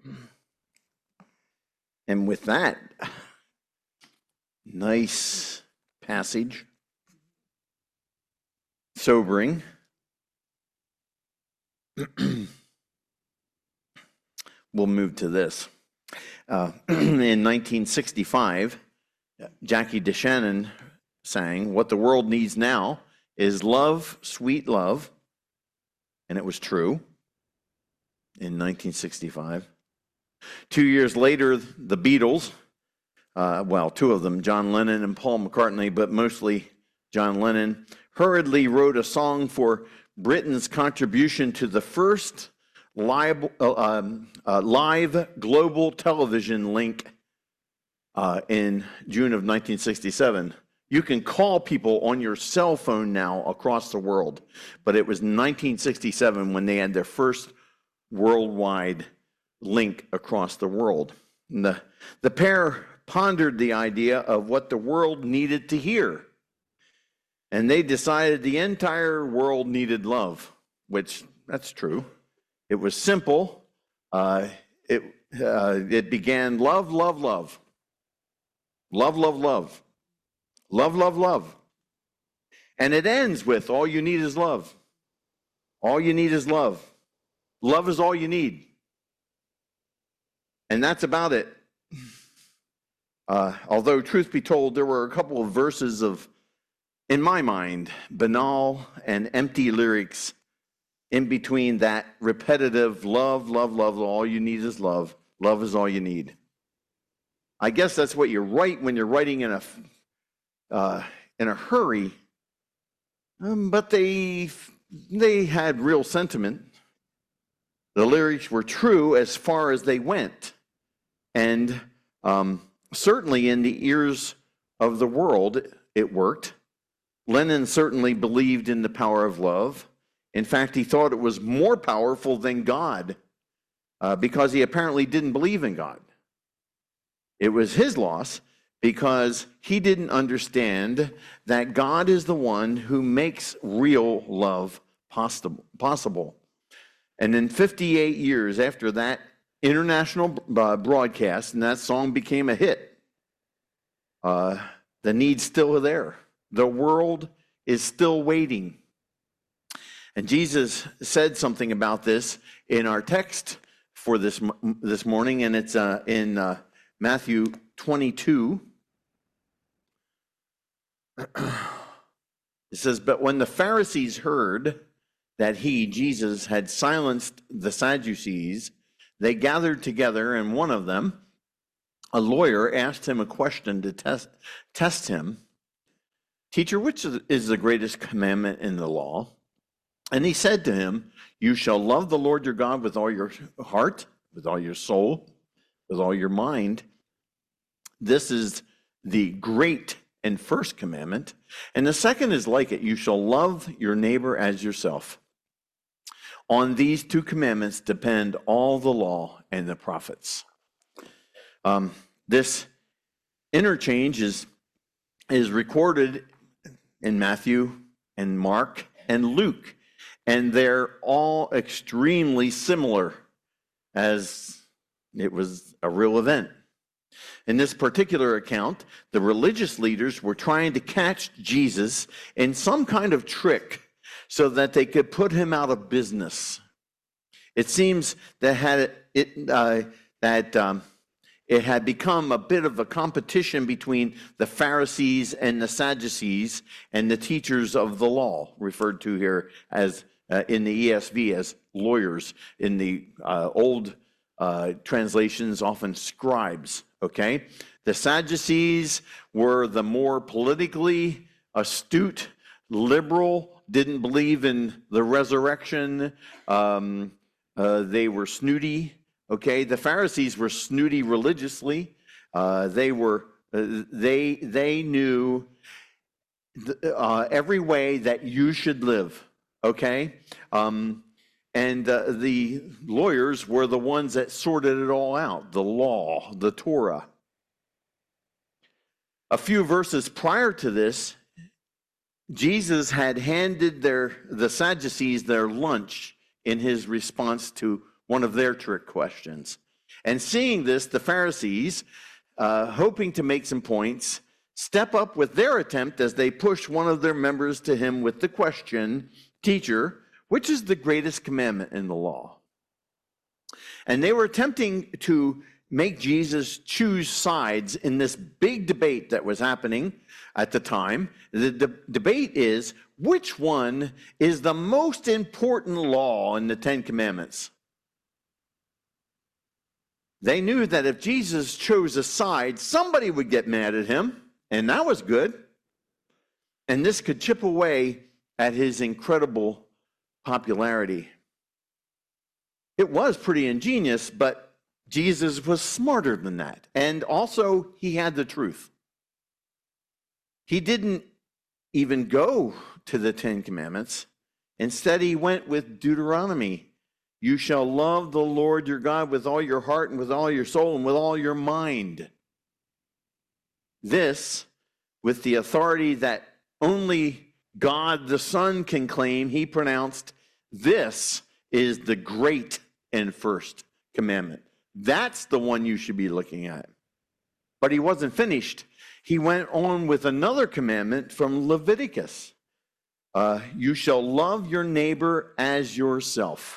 And with that nice passage, sobering, we'll move to this. In 1965, Jackie DeShannon sang, "What the world needs now is love, sweet love." And it was true in 1965. 2 years later, the Beatles, two of them, John Lennon and Paul McCartney, but mostly John Lennon, hurriedly wrote a song for Britain's contribution to the first live global television link in June of 1967. You can call people on your cell phone now across the world, but it was 1967 when they had their first worldwide link across the world. And the pair pondered the idea of what the world needed to hear. And they decided the entire world needed love, which that's true. It was simple. It began love, love, love. Love, love, love. Love, love, love. And it ends with all you need is love. All you need is love. Love is all you need. And that's about it. Although, truth be told, there were a couple of verses of, in my mind, banal and empty lyrics in between that repetitive love, love, love, all you need is love. Love is all you need. I guess that's what you write when you're writing in a hurry. But they had real sentiment. The lyrics were true as far as they went. And certainly in the ears of the world, it worked. Lennon certainly believed in the power of love. In fact, he thought it was more powerful than God because he apparently didn't believe in God. It was his loss because he didn't understand that God is the one who makes real love possible. And in 58 years after that international broadcast, and that song became a hit, the need's still there. The world is still waiting. And Jesus said something about this in our text for this morning, and it's in Matthew 22. It says, "But when the Pharisees heard that he, Jesus, had silenced the Sadducees, they gathered together, and one of them, a lawyer, asked him a question to test him. 'Teacher, which is the greatest commandment in the law?' And he said to him, 'You shall love the Lord your God with all your heart, with all your soul, with all your mind. This is the great and first commandment. And the second is like it. You shall love your neighbor as yourself. On these two commandments depend all the law and the prophets.'" This interchange is recorded in Matthew and Mark and Luke, and they're all extremely similar, as it was a real event. In this particular account, the religious leaders were trying to catch Jesus in some kind of trick so that they could put him out of business. It seems that it had become a bit of a competition between the Pharisees and the Sadducees and the teachers of the law, referred to here as in the ESV as lawyers. In the old translations, often scribes. Okay, the Sadducees were the more politically astute, liberal, didn't believe in the resurrection. They were snooty. Okay, the Pharisees were snooty religiously. They knew every way that you should live. Okay, and the lawyers were the ones that sorted it all out, the law, the Torah. A few verses prior to this, Jesus had handed the Sadducees their lunch in his response to one of their trick questions. And seeing this, the Pharisees, hoping to make some points, step up with their attempt as they push one of their members to him with the question, "Teacher, which is the greatest commandment in the law?" And they were attempting to make Jesus choose sides in this big debate that was happening at the time. The debate is, which one is the most important law in the Ten Commandments? They knew that if Jesus chose a side, somebody would get mad at him, and that was good. And this could chip away at his incredible popularity. It was pretty ingenious, but Jesus was smarter than that. And also, he had the truth. He didn't even go to the Ten Commandments. Instead, he went with Deuteronomy. You shall love the Lord your God with all your heart and with all your soul and with all your mind. This, with the authority that only God the Son can claim, he pronounced, this is the great and first commandment. That's the one you should be looking at. But he wasn't finished. He went on with another commandment from Leviticus. You shall love your neighbor as yourself.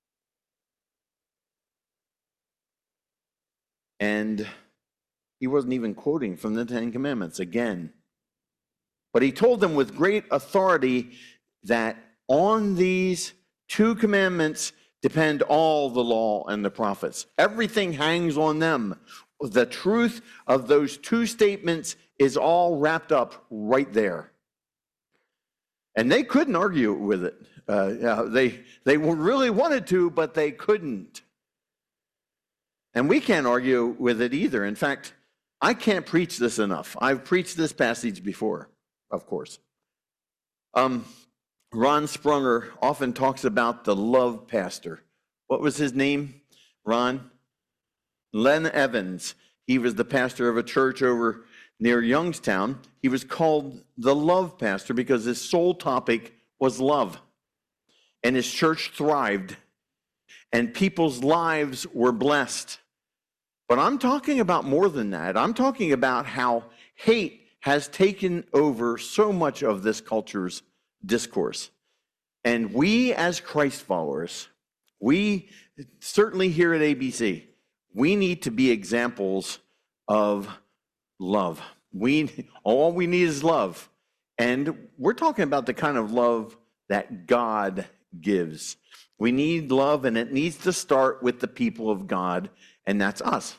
And he wasn't even quoting from the Ten Commandments again. But he told them with great authority that on these two commandments depend all the law and the prophets. Everything hangs on them. The truth of those two statements is all wrapped up right there. And they couldn't argue with it. They really wanted to, but they couldn't. And we can't argue with it either. In fact, I can't preach this enough. I've preached this passage before, of course. Ron Sprunger often talks about the love pastor. What was his name, Ron? Len Evans. He was the pastor of a church over near Youngstown. He was called the love pastor because his sole topic was love. And his church thrived. And people's lives were blessed. But I'm talking about more than that. I'm talking about how hate has taken over so much of this culture's discourse. And we as Christ followers, we certainly here at ABC, we need to be examples of love. All we need is love. And we're talking about the kind of love that God gives. We need love, and it needs to start with the people of God, and that's us.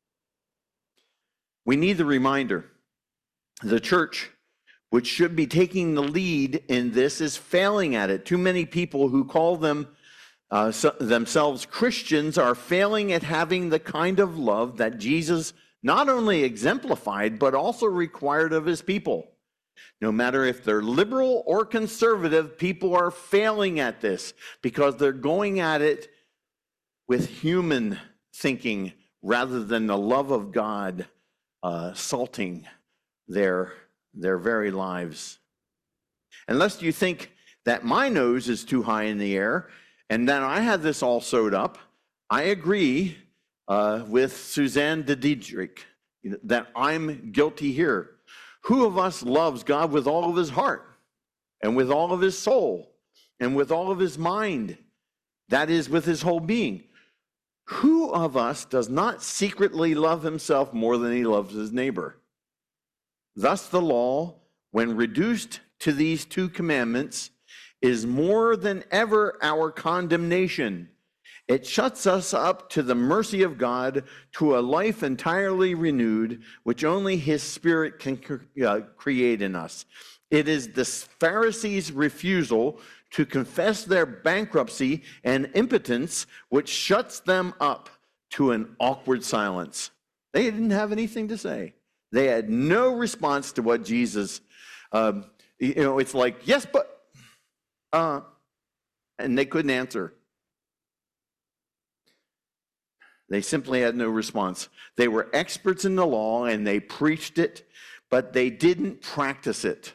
We need the reminder. The church, which should be taking the lead in this, is failing at it. Too many people who call themselves Christians are failing at having the kind of love that Jesus not only exemplified, but also required of his people. No matter if they're liberal or conservative, people are failing at this because they're going at it with human thinking rather than the love of God salting their very lives. Unless you think that my nose is too high in the air and that I had this all sewed up, I agree with Suzanne de Diedrich that I'm guilty here. Who of us loves God with all of his heart and with all of his soul and with all of his mind? That is, with his whole being. Who of us does not secretly love himself more than he loves his neighbor? Thus, the law, when reduced to these two commandments, is more than ever our condemnation. It shuts us up to the mercy of God, to a life entirely renewed, which only his Spirit can create in us. It is the Pharisees' refusal to confess their bankruptcy and impotence which shuts them up to an awkward silence. They didn't have anything to say. They had no response to what Jesus, it's like, yes, but, and they couldn't answer. They simply had no response. They were experts in the law and they preached it, but they didn't practice it.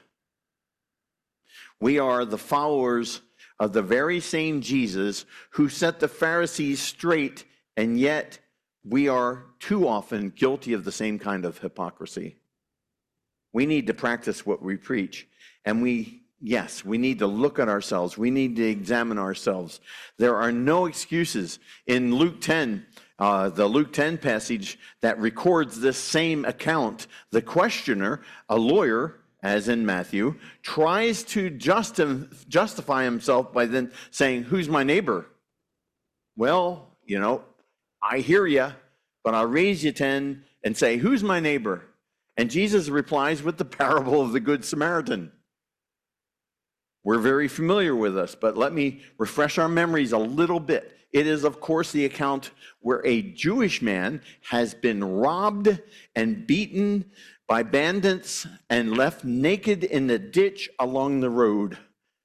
We are the followers of the very same Jesus who set the Pharisees straight, and yet we are too often guilty of the same kind of hypocrisy. We need to practice what we preach. And we need to look at ourselves. We need to examine ourselves. There are no excuses. In Luke 10, the Luke 10 passage that records this same account, the questioner, a lawyer, as in Matthew, tries to justify himself by then saying, "Who's my neighbor?" Well, I hear you, but I'll raise you 10 and say, "Who's my neighbor?" And Jesus replies with the parable of the Good Samaritan. We're very familiar with this, but let me refresh our memories a little bit. It is, of course, the account where a Jewish man has been robbed and beaten by bandits and left naked in the ditch along the road.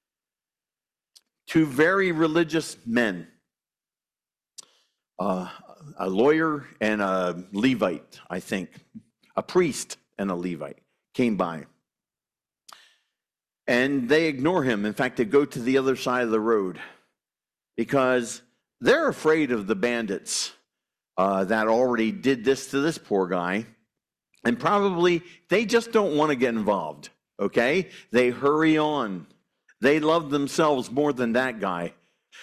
Two very religious men, a lawyer and a Levite, I think, a priest and a Levite, came by. And they ignore him. In fact, they go to the other side of the road because they're afraid of the bandits that already did this to this poor guy. And probably they just don't want to get involved, okay? They hurry on. They love themselves more than that guy.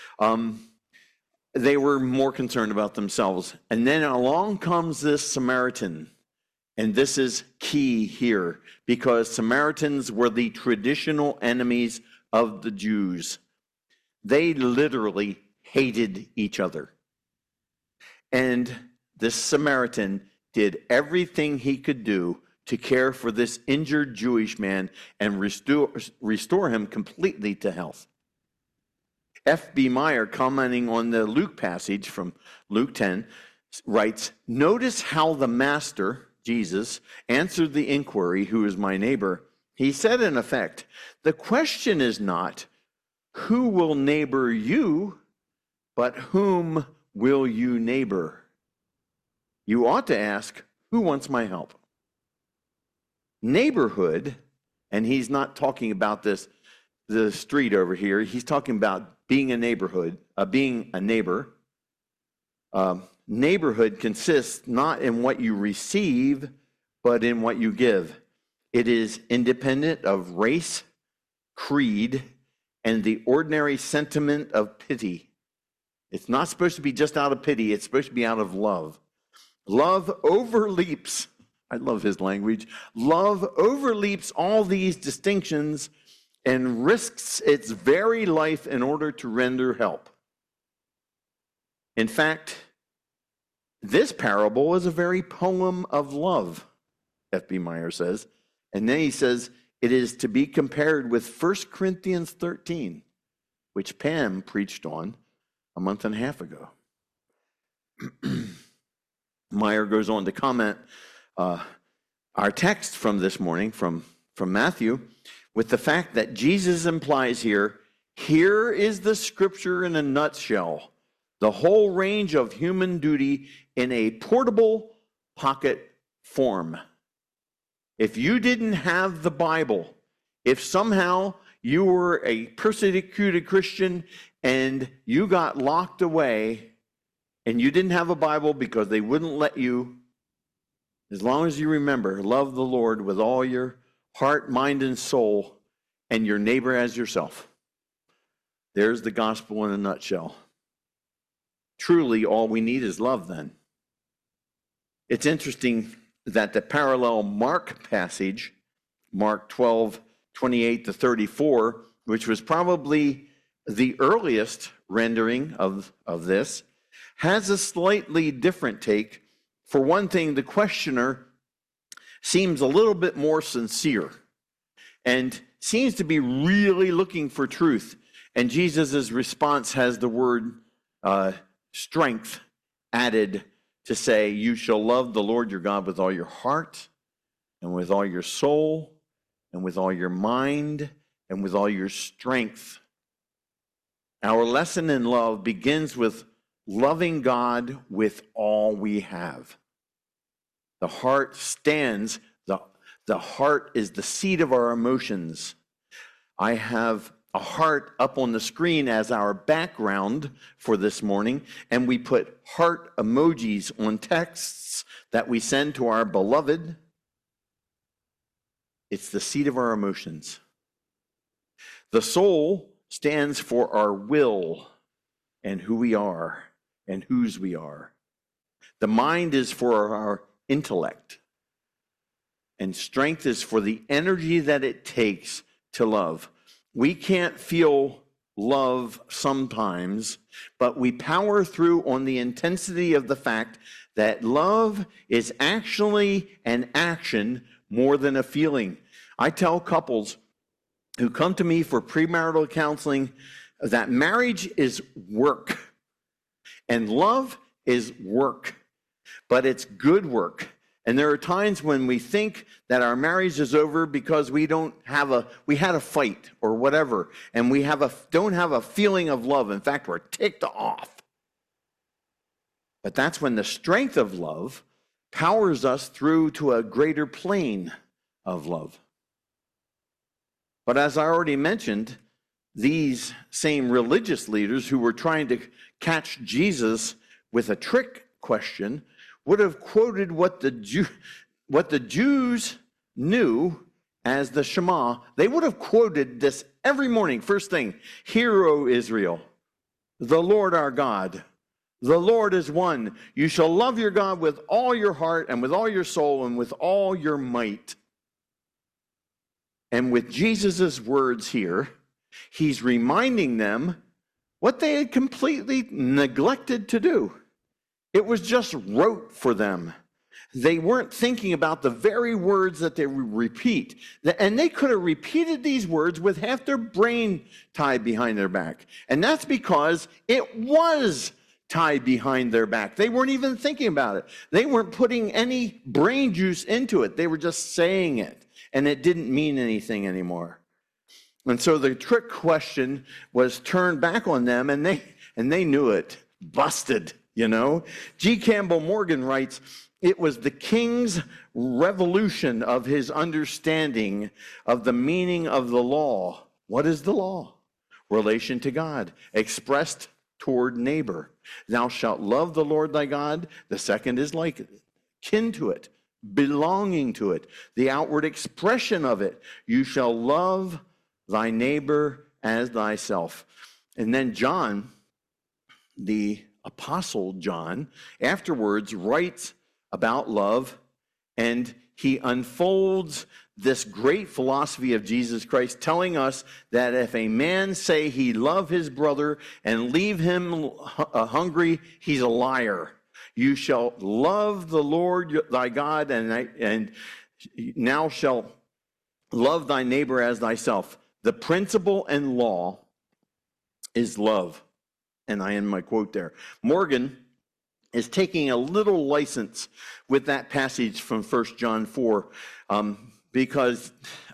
They were more concerned about themselves. And then along comes this Samaritan. And this is key here because Samaritans were the traditional enemies of the Jews. They literally hated each other. And this Samaritan did everything he could do to care for this injured Jewish man and restore him completely to health. F.B. Meyer, commenting on the Luke passage from Luke 10, writes, "Notice how the master, Jesus, answered the inquiry, 'Who is my neighbor?' He said, in effect, the question is not, 'Who will neighbor you?' but 'Whom will you neighbor?' You ought to ask, 'Who wants my help?'" Neighborhood, and he's not talking about the street over here. He's talking about being a neighborhood, being a neighbor. Neighborhood consists not in what you receive, but in what you give. It is independent of race, creed, and the ordinary sentiment of pity. It's not supposed to be just out of pity. It's supposed to be out of love. Love overleaps, I love his language, love overleaps all these distinctions and risks its very life in order to render help. In fact, this parable is a very poem of love, F.B. Meyer says. And then he says, it is to be compared with 1 Corinthians 13, which Pam preached on a month and a half ago. Meyer goes on to comment our text from this morning from Matthew with the fact that Jesus implies here is the scripture in a nutshell, the whole range of human duty in a portable pocket form. If you didn't have the Bible, if somehow you were a persecuted Christian and you got locked away and you didn't have a Bible because they wouldn't let you, as long as you remember, love the Lord with all your heart, mind, and soul, and your neighbor as yourself. There's the gospel in a nutshell. Truly, all we need is love then. It's interesting that the parallel Mark passage, Mark 12:28-34, which was probably the earliest rendering of this, has a slightly different take. For one thing, the questioner seems a little bit more sincere and seems to be really looking for truth. And Jesus' response has the word strength added to say, you shall love the Lord your God with all your heart and with all your soul and with all your mind and with all your strength. Our lesson in love begins with loving God with all we have. The heart stands, the heart is the seat of our emotions. I have a heart up on the screen as our background for this morning, and we put heart emojis on texts that we send to our beloved, it's the seat of our emotions. The soul stands for our will and who we are and whose we are. The mind is for our intellect. And strength is for the energy that it takes to love. We can't feel love sometimes, but we power through on the intensity of the fact that love is actually an action more than a feeling. I tell couples who come to me for premarital counseling that marriage is work and love is work, but it's good work. And there are times when we think that our marriage is over because we had a fight or whatever, and we don't have a feeling of love. In fact, we're ticked off. But that's when the strength of love powers us through to a greater plane of love. But as I already mentioned, these same religious leaders who were trying to catch Jesus with a trick question would have quoted what the Jews knew as the Shema. They would have quoted this every morning, first thing, "Hear, O Israel, the Lord our God, the Lord is one. You shall love your God with all your heart and with all your soul and with all your might." And with Jesus' words here, he's reminding them what they had completely neglected to do. It was just rote for them. They weren't thinking about the very words that they repeat. And they could have repeated these words with half their brain tied behind their back. And that's because it was tied behind their back. They weren't even thinking about it. They weren't putting any brain juice into it. They were just saying it. And it didn't mean anything anymore. And so the trick question was turned back on them, and they knew it. Busted. You know, G. Campbell Morgan writes, "It was the king's revolution of his understanding of the meaning of the law." What is the law? Relation to God, expressed toward neighbor. "Thou shalt love the Lord thy God." The second is like kin to it, belonging to it, the outward expression of it. "You shall love thy neighbor as thyself." And then John, the Apostle John, afterwards writes about love, and he unfolds this great philosophy of Jesus Christ, telling us that if a man say he love his brother and leave him hungry, he's a liar. "You shall love the Lord thy God, and now shall love thy neighbor as thyself." The principle and law is love. And I end my quote there. Morgan is taking a little license with that passage from 1 John 4 because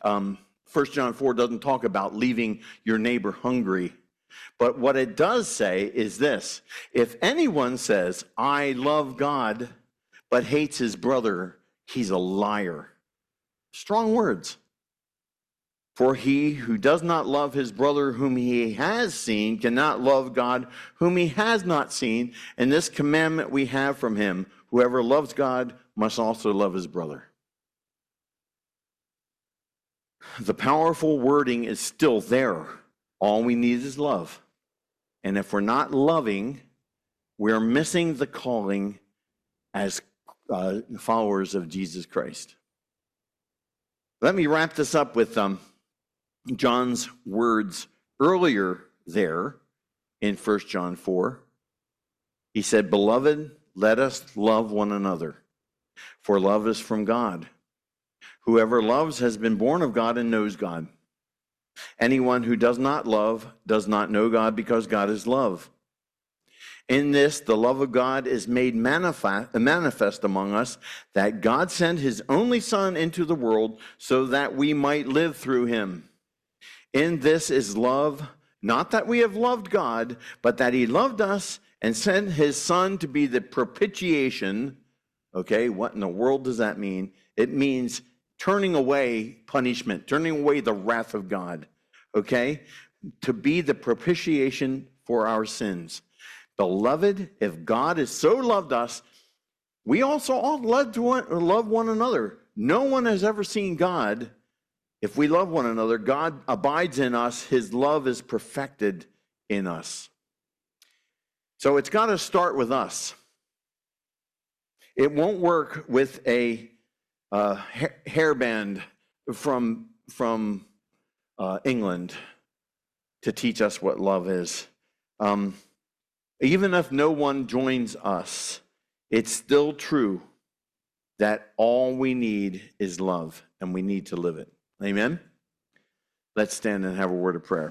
1 John 4 doesn't talk about leaving your neighbor hungry. But what it does say is this: if anyone says, "I love God," but hates his brother, he's a liar. Strong words. "For he who does not love his brother whom he has seen cannot love God whom he has not seen. And this commandment we have from him: whoever loves God must also love his brother." The powerful wording is still there. All we need is love. And if we're not loving, we're missing the calling as followers of Jesus Christ. Let me wrap this up with John's words earlier there in 1 John 4. He said, "Beloved, let us love one another, for love is from God. Whoever loves has been born of God and knows God. Anyone who does not love does not know God, because God is love. In this, the love of God is made manifest among us, that God sent his only Son into the world so that we might live through him. In this is love, not that we have loved God, but that he loved us and sent his Son to be the propitiation." Okay, what in the world does that mean? It means turning away punishment, turning away the wrath of God. Okay? to be the propitiation for our sins. Beloved, if God has so loved us, we also ought to love one another. No one has ever seen God. If we love one another, God abides in us. His love is perfected in us. So it's got to start with us. It won't work with a hairband from England to teach us what love is. Even if no one joins us, it's still true that all we need is love, and we need to live it. Amen? Let's stand and have a word of prayer.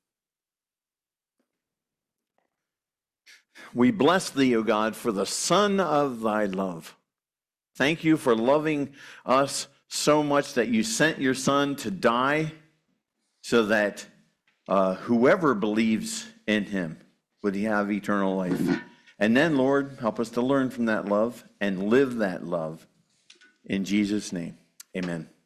We bless thee, O God, for the Son of thy love. Thank you for loving us so much that you sent your Son to die so that whoever believes in him would have eternal life. And then, Lord, help us to learn from that love and live that love. In Jesus' name, amen.